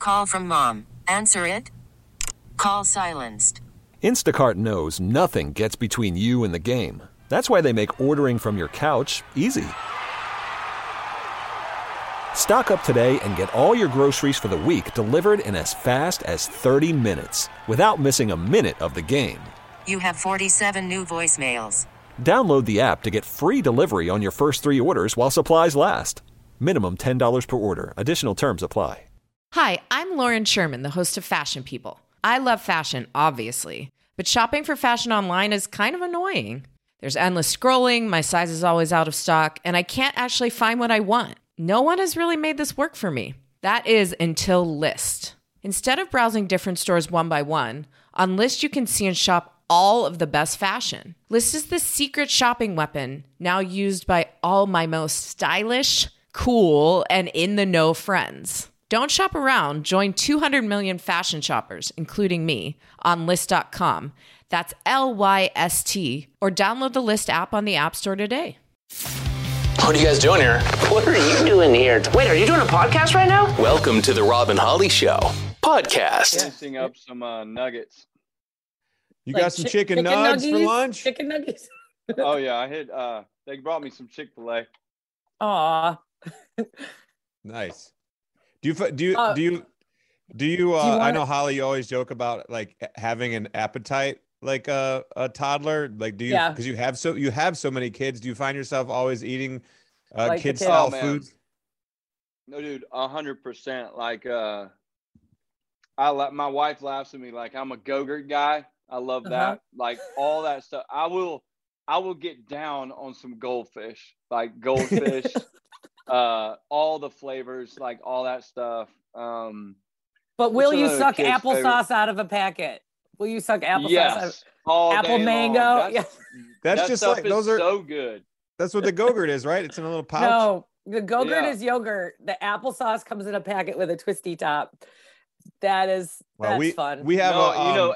Call from mom. Answer it. Call silenced. Instacart knows nothing gets between you and the game. That's why they make ordering from your couch easy. Stock up today and get all your groceries for the week delivered in as fast as 30 minutes without missing a minute of the game. You have 47 new voicemails. Download the app to get free delivery on your first 3 orders while supplies last. Minimum $10 per order. Additional terms apply. Hi, I'm Lauren Sherman, the host of Fashion People. I love fashion, obviously, but shopping for fashion online is kind of annoying. There's endless scrolling, my size is always out of stock, and I can't actually find what I want. No one has really made this work for me. That is until Lyst. Instead of browsing different stores one by one, on Lyst you can see and shop all of the best fashion. Lyst is the secret shopping weapon now used by all my most stylish, cool, and in-the-know friends. Don't shop around. Join 200 million fashion shoppers, including me, on Lyst.com. That's Lyst, or download the Lyst app on the App Store today. What are you guys doing here? What are you doing here? Wait, are you doing a podcast right now? Welcome to the Rob and Holly Show podcast. Finishing up some nuggets. You got some chicken nuggets for lunch? Chicken nuggets? Oh, yeah. I hit, they brought me some Chick-fil-A. Aw. Nice. Do you I know, Holly, you always joke about like having an appetite like a toddler. Like, do you, because you have so many kids, do you find yourself always eating like kid style foods? No, dude, 100%. Like, my wife laughs at me like I'm a Go-Gurt guy. I love that. Like all that stuff. I will get down on some goldfish, like goldfish, all the flavors, like all that stuff. But will you suck applesauce out of a packet? Will you suck applesauce? Yes, apple mango. That's just like those are so good. That's what the Go-Gurt is, right? It's in a little pouch. No, the Go-Gurt is yogurt. The applesauce comes in a packet with a twisty top. That's fun. We have Go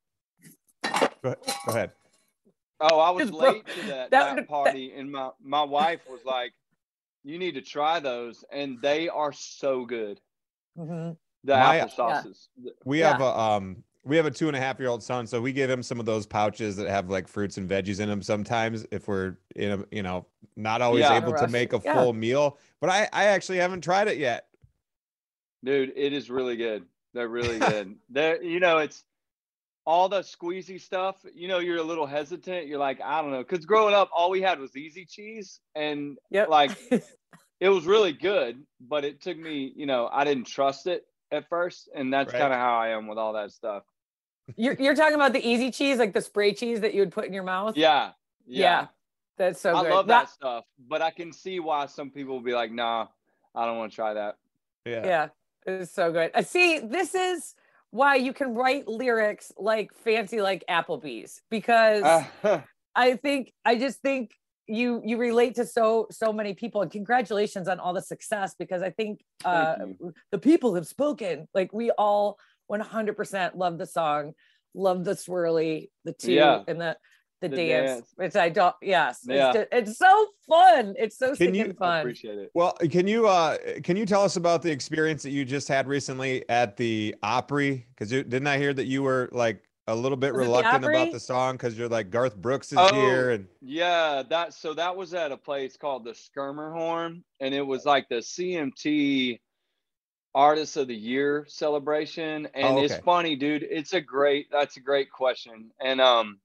ahead. Oh, I was late to that party, and my wife was like, "You need to try those," and they are so good. Mm-hmm. The applesauces. We have a 2.5-year-old son, so we give him some of those pouches that have like fruits and veggies in them sometimes if we're in a not always able to make a full meal. But I actually haven't tried it yet. Dude, it is really good. They're really good. It's all the squeezy stuff. You're a little hesitant. You're like, I don't know, because growing up, all we had was Easy Cheese, and like it was really good, but it took me, I didn't trust it at first, and that's kind of how I am with all that stuff. You're talking about the Easy Cheese, like the spray cheese that you would put in your mouth? Yeah. That's so good. I love that stuff, but I can see why some people will be like, nah, I don't want to try that. Yeah, it's so good. See, this is why you can write lyrics like fancy like Applebee's, because I just think you relate to so many people, and congratulations on all the success, because I think the people have spoken. Like, we all 100% love the song, love the swirly, the two, and the dance, which I don't. It's so fun. It's so fun. I appreciate it. Well, can you tell us about the experience that you just had recently at the Opry? Because didn't I hear that you were like a little bit reluctant about the song because you're like, Garth Brooks is here? And that was at a place called the Skirmerhorn, and it was like the CMT Artist of the Year celebration. And it's funny, dude. That's a great question. And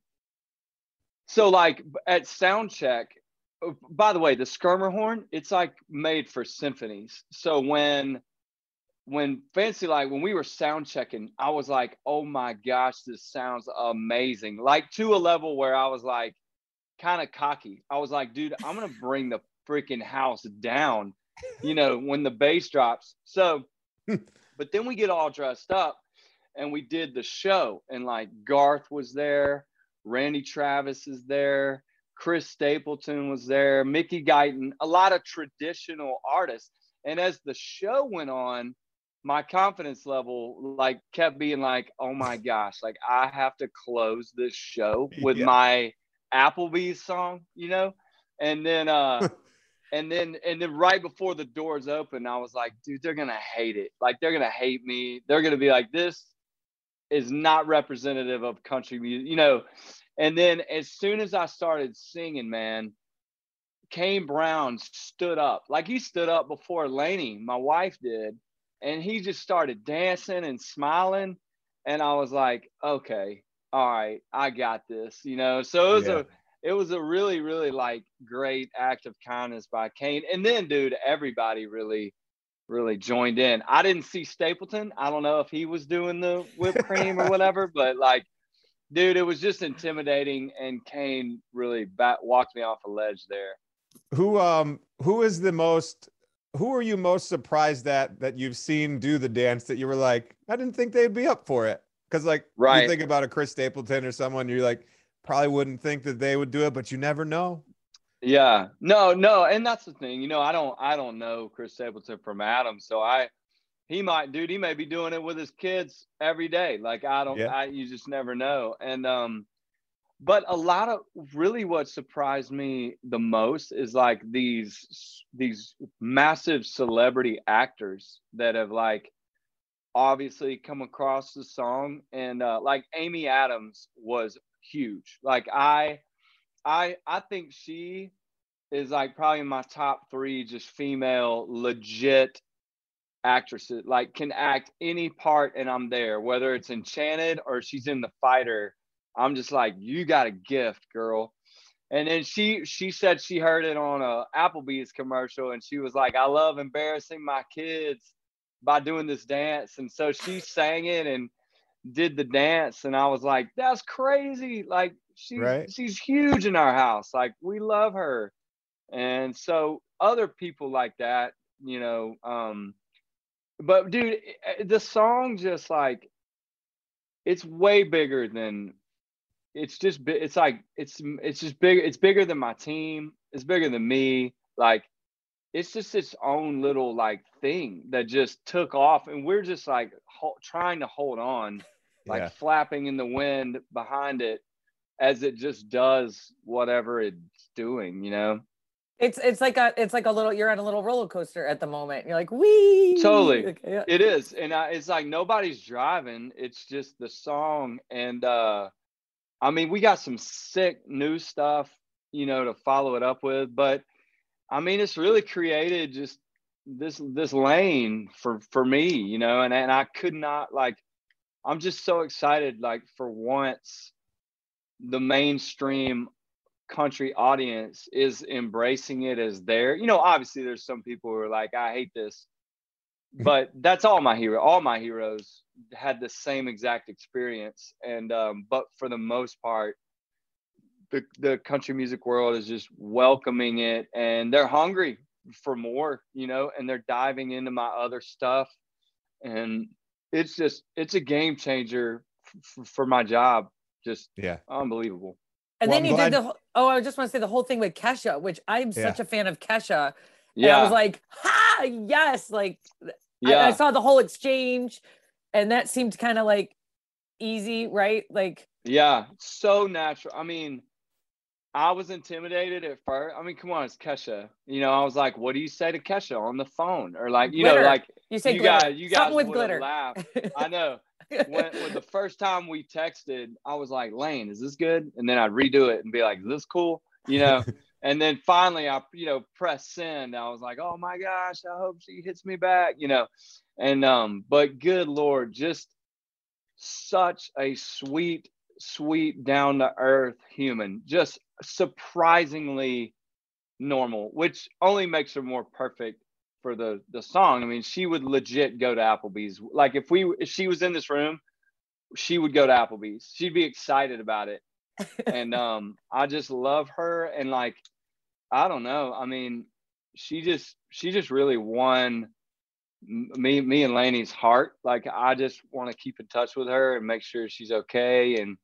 so like at Soundcheck, by the way, the Skirmerhorn, it's like made for symphonies. So when Fancy Like, when we were sound checking, I was like, oh my gosh, this sounds amazing. Like, to a level where I was like kind of cocky. I was like, dude, I'm going to bring the freaking house down, when the bass drops. So, but then we get all dressed up and we did the show, and like Garth was there, Randy Travis is there, Chris Stapleton was there, Mickey Guyton, a lot of traditional artists. And as the show went on, my confidence level like kept being like, oh my gosh, like I have to close this show with my Applebee's song, And then And then right before the doors open, I was like, dude, they're going to hate it. Like, they're going to hate me. They're going to be like, this is not representative of country music, you know? And then as soon as I started singing, man, Kane Brown stood up. Like, he stood up before Lainey, my wife, did. And he just started dancing and smiling. And I was like, okay, all right, I got this, you know? So it was a really, really like great act of kindness by Kane. And then, dude, everybody really, really joined in. I didn't see Stapleton. I don't know if he was doing the whipped cream or whatever, but like, dude, it was just intimidating. And Kane really walked me off a ledge there. Who are you most surprised that you've seen do the dance that you were like, I didn't think they'd be up for it? Because like, you think about a Chris Stapleton or someone, you're like, probably wouldn't think that they would do it, but you never know. Yeah, no. And that's the thing, you know, I don't know Chris Stapleton from Adam. So he may be doing it with his kids every day. Like, you just never know. And, but a lot of really what surprised me the most is like these massive celebrity actors that have like obviously come across the song. And like Amy Adams was huge. Like I think she is like probably in my top 3 just female legit actresses, like can act any part and I'm there, whether it's Enchanted or she's in The Fighter. I'm just like, you got a gift, girl. And then she said she heard it on a Applebee's commercial and she was like, I love embarrassing my kids by doing this dance. And so she sang it and did the dance. And I was like, that's crazy. Like, she's huge in our house. Like, we love her. And so other people like that, you know, but dude, the song just like, it's way bigger than, it's just big. It's bigger than my team. It's bigger than me. Like, it's just its own little like thing that just took off. And we're just like trying to hold on, like flapping in the wind behind it as it just does whatever it's doing, you know? It's like a little, you're on a little roller coaster at the moment. You're like, wee. Totally. Like, yeah. It is. And it's like, nobody's driving. It's just the song. And, I mean, we got some sick new stuff, you know, to follow it up with, but I mean, it's really created just this lane for me, you know, and I could not, like, I'm just so excited, like, for once the mainstream country audience is embracing it as their, you know, obviously there's some people who are like, I hate this, but that's all my heroes had the same exact experience. And but for the most part, the country music world is just welcoming it and they're hungry for more, you know, and they're diving into my other stuff. And it's a game changer for my job. Just unbelievable. And then you did I just want to say the whole thing with Kesha, which I'm such a fan of Kesha. And I was like, ha, yes. Like, I saw the whole exchange and that seemed kind of like easy, right? Like, yeah, so natural. I mean, I was intimidated at first. I mean, come on, it's Kesha. You know, I was like, what do you say to Kesha on the phone? Or like, you glitter. Know, like you say you glitter. guys something with glitter. Laugh. I know. When the first time we texted, I was like, Lane, is this good? And then I'd redo it and be like, is this cool? You know? And then finally I, you know, press send. I was like, oh my gosh, I hope she hits me back, you know? And, but good Lord, just such a sweet, down to earth human, just surprisingly normal, which only makes her more perfect for the song. I mean, she would legit go to Applebee's. Like if she was in this room, she would go to Applebee's. She'd be excited about it. And I just love her. And like, I don't know. I mean, she just really won me and Laney's heart. Like, I just want to keep in touch with her and make sure she's okay. And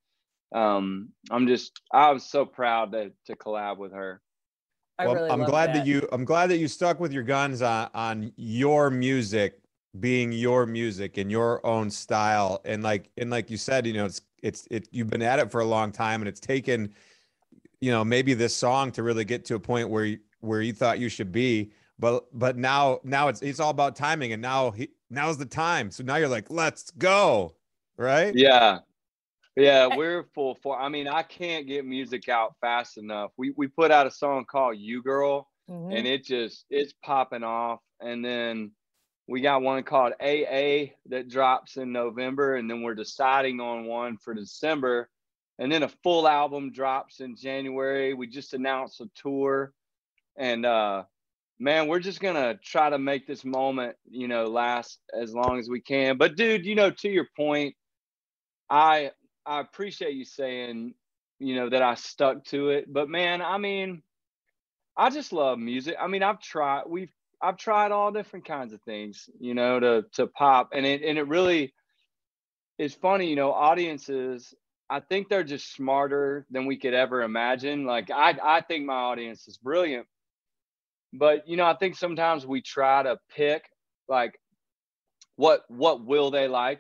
I was so proud to collab with her. I'm glad that you stuck with your guns on your music being your music and your own style. And like you said, you know, it's you've been at it for a long time and it's taken, you know, maybe this song to really get to a point where where you thought you should be. But now it's all about timing, and now's the time. So now you're like, let's go, right? Yeah, we're full for. I mean, I can't get music out fast enough. We put out a song called "You Girl," and it's popping off. And then we got one called "AA" that drops in November, and then we're deciding on one for December, and then a full album drops in January. We just announced a tour, and man, we're just gonna try to make this moment, last as long as we can. But dude, to your point, I appreciate you saying, that I stuck to it. But man, I mean, I just love music. I mean, I've tried all different kinds of things, to pop, and it really is funny, audiences. I think they're just smarter than we could ever imagine. Like I think my audience is brilliant. But, I think sometimes we try to pick like what will they like,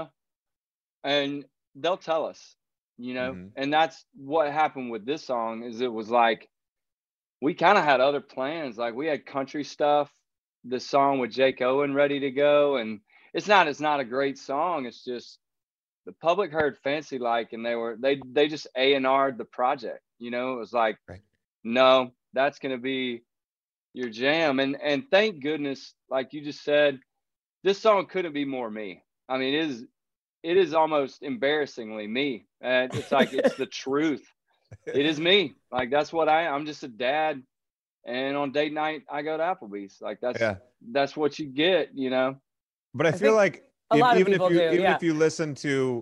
and they'll tell us, and that's what happened with this song. Is it was like, we kind of had other plans. Like we had country stuff, the song with Jake Owen ready to go. And it's not a great song. It's just the public heard Fancy Like, and they just A&R'd the project, it was like, right. No, that's going to be your jam. And thank goodness, like you just said, this song couldn't be more me. I mean, it is almost embarrassingly me. And it's like, it's the truth. It is me. Like, that's what I'm just a dad. And on date night, I go to Applebee's. Like that's what you get, But I feel like even if you listen to,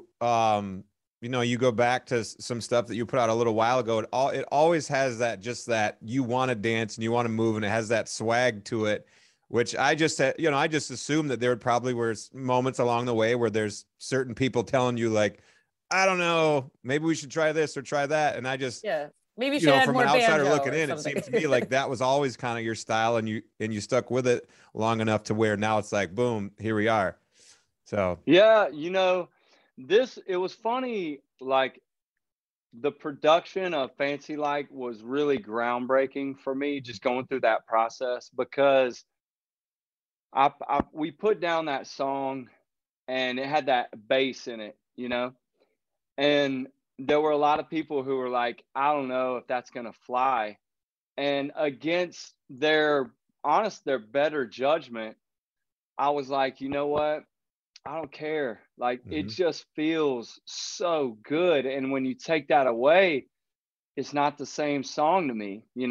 you go back to some stuff that you put out a little while ago, it always has that you want to dance and you want to move, and it has that swag to it, which I just assumed that there probably were moments along the way where there's certain people telling you like, I don't know, maybe we should try this or try that. And I just, maybe you should add from more an outsider looking in, something. it seems to me like that was always kind of your style, and you stuck with it long enough to where now it's like, boom, here we are. So, yeah, it was funny, like the production of Fancy Like was really groundbreaking for me, just going through that process, because we put down that song and it had that bass in it, and there were a lot of people who were like, I don't know if that's going to fly. And against their better judgment, I was like, you know what? I don't care. Like, it just feels so good. And when you take that away, it's not the same song to me, and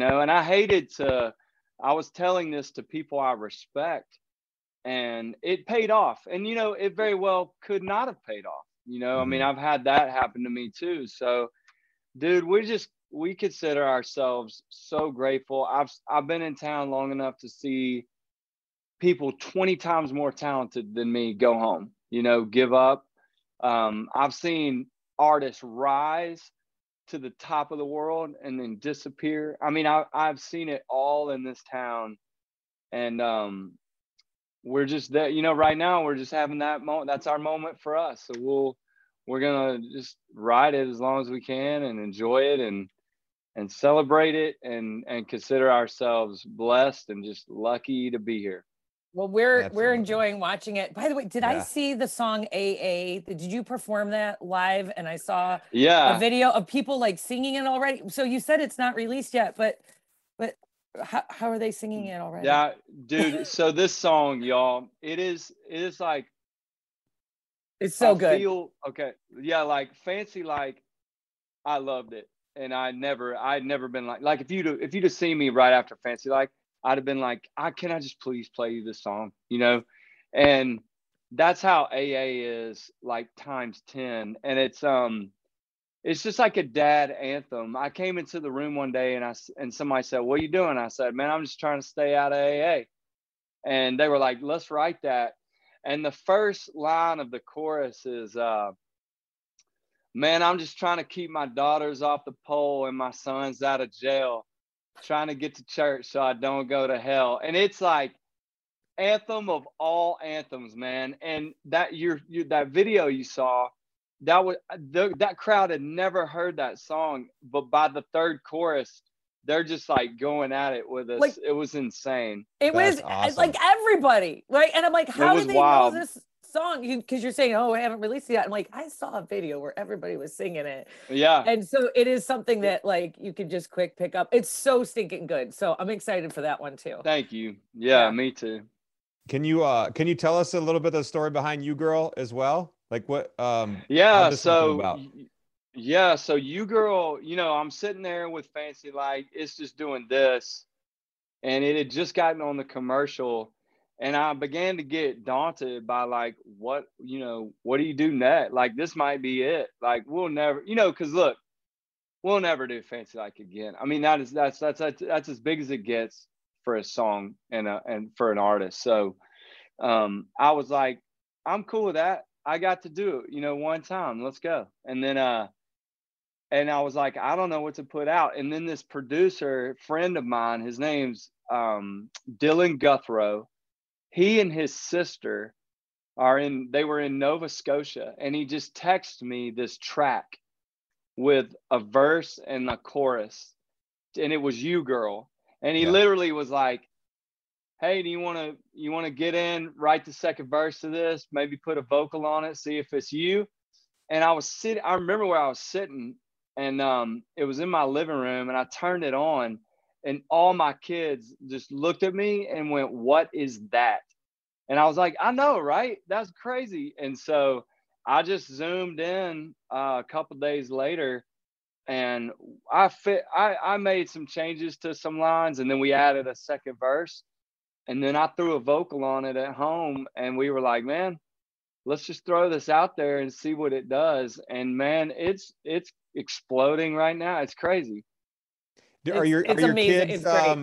I was telling this to people I respect, and it paid off. And, it very well could not have paid off. I mean, I've had that happen to me too. So, dude, we consider ourselves so grateful. I've been in town long enough to see people 20 times more talented than me go home, give up. I've seen artists rise to the top of the world and then disappear. I mean, I've seen it all in this town, and we're just there, right now we're just having that moment. That's our moment for us. So we're going to just ride it as long as we can and enjoy it and celebrate it and consider ourselves blessed and just lucky to be here. Well, we're enjoying watching it. By the way, did I see the song AA? Did you perform that live? And I saw a video of people like singing it already. So you said it's not released yet, but how are they singing it already? Yeah, dude. So this song, y'all, it is like, it's so good. Okay. Yeah. Like Fancy Like, I loved it. And I'd never been like, if you'd have seen me right after Fancy Like, I'd have been like, can I just please play you this song? And that's how AA is, like times 10. And it's just like a dad anthem. I came into the room one day and somebody said, what are you doing? I said, man, I'm just trying to stay out of AA. And they were like, let's write that. And the first line of the chorus is, man, I'm just trying to keep my daughters off the pole and my sons out of jail, trying to get to church so I don't go to hell. And it's like anthem of all anthems, man. And that that video you saw, that crowd had never heard that song, but by the third chorus, they're just like going at it with us. Like, it was insane. It was awesome. Like everybody, right? And I'm like, how did they know this song? Because you're saying, oh, I haven't released it yet. I'm like, I saw a video where everybody was singing it. Yeah. And so it is something that like you can just quick pick up. It's so stinking good. So I'm excited for that one too. Thank you. Yeah. Me too. Can you tell us a little bit of the story behind You Girl as well? Like what yeah, so You Girl, you know, I'm sitting there with Fancy Like, it's just doing this, and it had just gotten on the commercial, and I began to get daunted by like, what do you do next? Like, this might be it. Like, we'll never, because look, we'll never do Fancy Like again. I mean, that's as big as it gets for a song and for an artist. So I was like, I'm cool with that. I got to do it, one time. Let's go. And then and I was like, I don't know what to put out. And then this producer friend of mine, his name's Dylan Guthrow. He and his sister they were in Nova Scotia, and he just texted me this track with a verse and a chorus, and it was You Girl. And he literally was like, hey, do you want to get in, write the second verse of this, maybe put a vocal on it, see if it's you. And I remember where I was sitting, and it was in my living room, and I turned it on, and all my kids just looked at me and went, what is that? And I was like, I know, right? That's crazy. And so I just zoomed in a couple days later, and I made some changes to some lines, and then we added a second verse. And then I threw a vocal on it at home, and we were like, man, let's just throw this out there and see what it does. And man, it's exploding right now. It's crazy. Are your kids,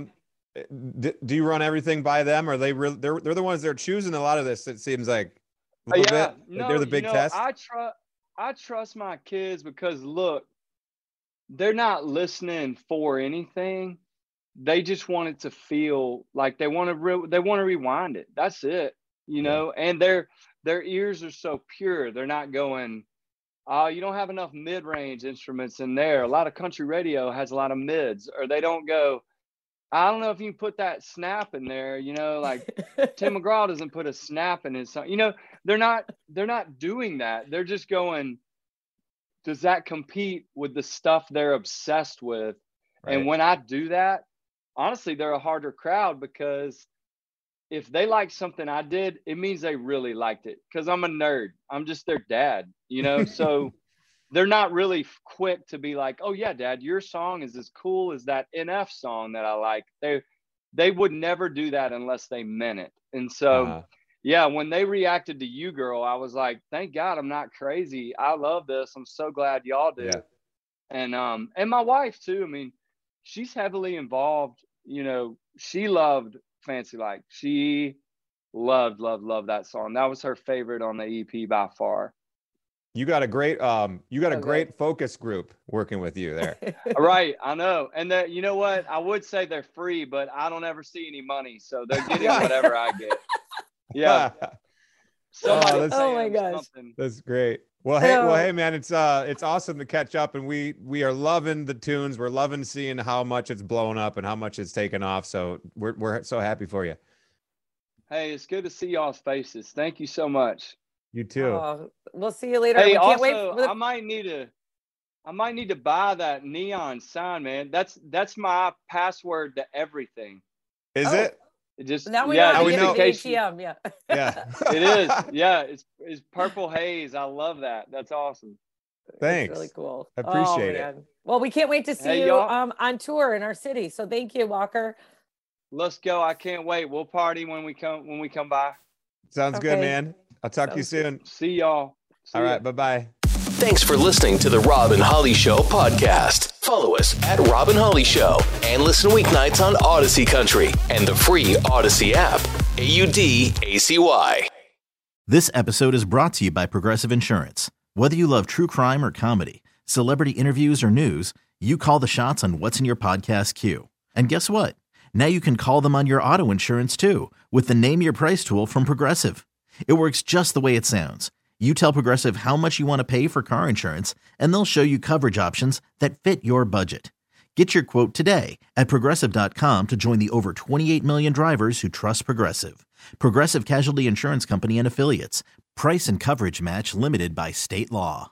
do you run everything by them? Are they're the ones that are choosing a lot of this? It seems like a little bit. No, they're the big test. I trust my kids because look, they're not listening for anything. They just want it to feel like they want to rewind it. That's it, and their ears are so pure. They're not going, you don't have enough mid-range instruments in there. A lot of country radio has a lot of mids, or they don't go, I don't know if you can put that snap in there, like Tim McGraw doesn't put a snap in his song. They're not doing that. They're just going, does that compete with the stuff they're obsessed with? Right. And when I do that, honestly, they're a harder crowd, because if they like something I did, it means they really liked it, because I'm a nerd. I'm just their dad, so they're not really quick to be like, oh yeah, Dad, your song is as cool as that NF song that I like. They would never do that unless they meant it. And so, yeah, when they reacted to You Girl, I was like, thank God I'm not crazy. I love this. I'm so glad y'all do. Yeah. And my wife too. I mean, she's heavily involved. She loved Fancy Like. She loved that song. That was her favorite on the EP by far. You got a great great focus group working with you there. Right, I know. And you know what? I would say they're free, but I don't ever see any money, so they're getting whatever I get. Yeah. Oh my gosh. Something. That's great. Well, hey, man, it's awesome to catch up, and we are loving the tunes. We're loving seeing how much it's blown up and how much it's taken off. So we're so happy for you. Hey, it's good to see y'all's faces. Thank you so much. You too. We'll see you later. Hey, I might need to buy that neon sign, man. That's my password to everything. Is it? It just now we know ATM, yeah. It is. Yeah, it's Purple Haze. I love that. That's awesome. Thanks. It's really cool. I appreciate it. Well, we can't wait to see you on tour in our city. So thank you, Walker. Let's go. I can't wait. We'll party when we come by. Sounds good, man. I'll talk to you soon. See y'all. All right. Bye-bye. Thanks for listening to the Rob and Holly Show podcast. Follow us at Rob and Holly Show and listen weeknights on Odyssey Country and the free Odyssey app. AUDACY. This episode is brought to you by Progressive Insurance. Whether you love true crime or comedy, celebrity interviews or news, you call the shots on what's in your podcast queue. And guess what? Now you can call them on your auto insurance too with the Name Your Price tool from Progressive. It works just the way it sounds. You tell Progressive how much you want to pay for car insurance, and they'll show you coverage options that fit your budget. Get your quote today at Progressive.com to join the over 28 million drivers who trust Progressive. Progressive Casualty Insurance Company and Affiliates. Price and coverage match limited by state law.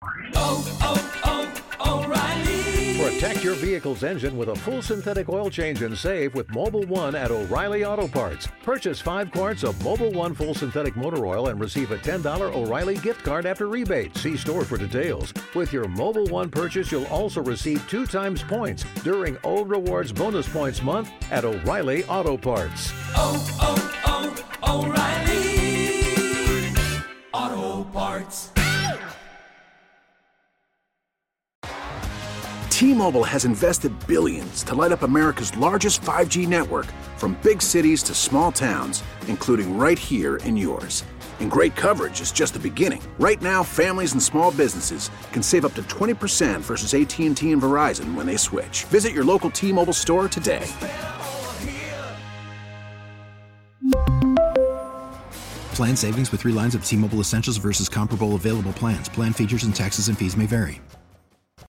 O'Reilly. Protect your vehicle's engine with a full synthetic oil change and save with Mobil 1 at O'Reilly Auto Parts. Purchase 5 quarts of Mobil 1 full synthetic motor oil and receive a $10 O'Reilly gift card after rebate. See store for details. With your Mobil 1 purchase, you'll also receive 2 times points during O Rewards Bonus Points Month at O'Reilly Auto Parts. O'Reilly Auto Parts. T-Mobile has invested billions to light up America's largest 5G network, from big cities to small towns, including right here in yours. And great coverage is just the beginning. Right now, families and small businesses can save up to 20% versus AT&T and Verizon when they switch. Visit your local T-Mobile store today. Plan savings with 3 lines of T-Mobile Essentials versus comparable available plans. Plan features and taxes and fees may vary.